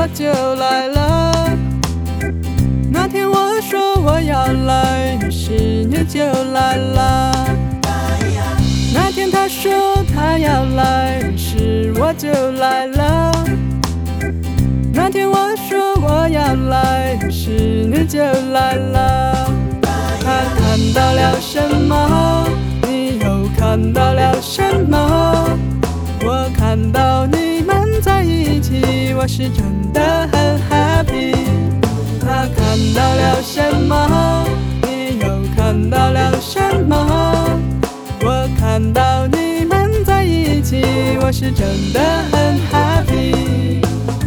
我就来了。那天我说我要来，于是你就来了。那天他说他要来，于是我就来了。那天我说我要来，于是你就来了。他看到了什么？你又看到了什么？我看到你们在一起，我是真的很 happy。他看到了什么？你又看到了什么？我看到你们在一起，我是真的很 happy。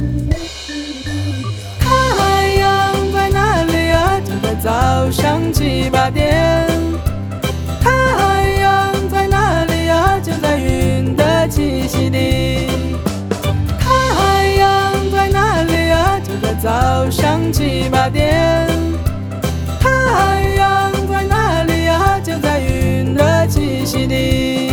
太阳在哪里啊？就在早上7、8点。太阳在哪里啊？就在云的栖息地。太阳在哪里啊？就在早上7、8点。太阳在哪里啊？就在云的栖息地。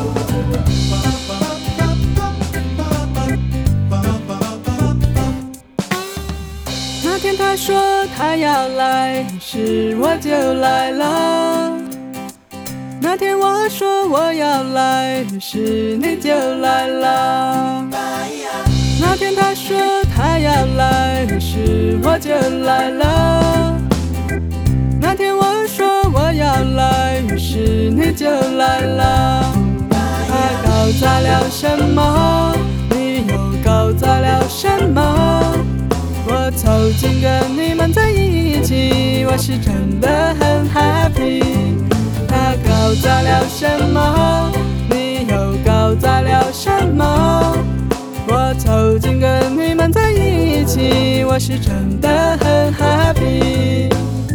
那天他说他要来，于是我就来了。那天我说我要来，于是你就来了。那天他说他要来，于是我就来了。那天我说我要来，于是你就来了。他搞砸了什么？你又搞砸了什么？我凑近跟你们在一起，我是真的很 happy。他搞砸了什么？你又搞砸了什么？我凑近跟你们在一起，我是真的很 happy。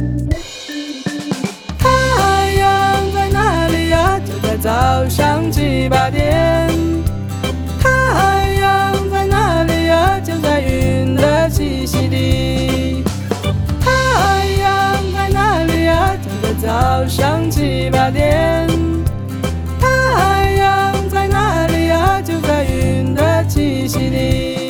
太阳在哪里呀？就在早上7、8点。太阳在哪里呀？就在云的栖息地。太阳在哪里呀？就在早上7、8点。太阳在哪里呀？就在云的栖息地。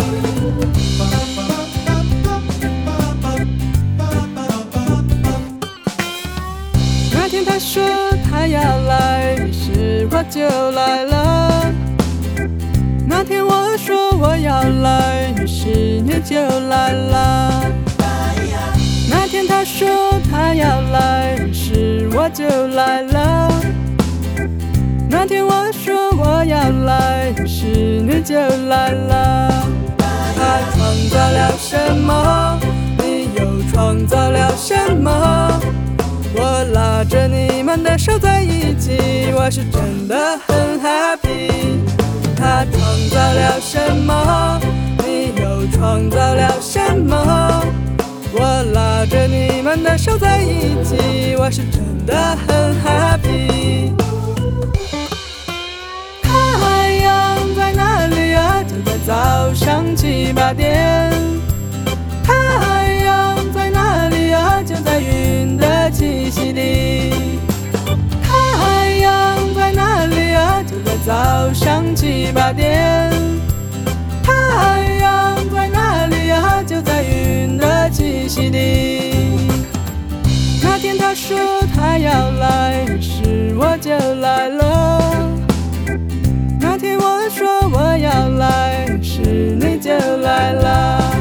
那天他说他要来，于是我就来了。那天我说我要来，于是你就来了。那天他说他要来，于是我就来了。那天我说我要来，于是你就来了。他创造了什么？你又创造了什么？我拉着你们的手在一起，我是真的很 happy。他创造了什么？你又创造了什么？我拉着你们的手在一起，我是真的很 happy。太阳在哪里啊？就在早上7、8点。太阳在哪里啊？就在云的栖息地。太阳在哪里啊？就在早上7、8点。太阳在哪里啊？就在云的栖息地。那天他说他要来，于是我就来了。那天我说我要来，于是你就来了。